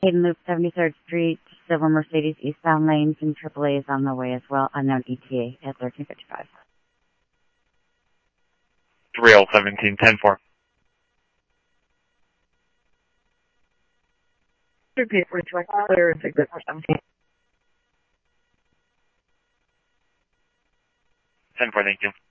Hayden Loop, 73rd Street, Silver Mercedes, eastbound lanes, and AAA is on the way as well. Unknown ETA at 1355. 3L17, 10-4. Repeat, reflect clear, and exit for 17. 10-4, thank you.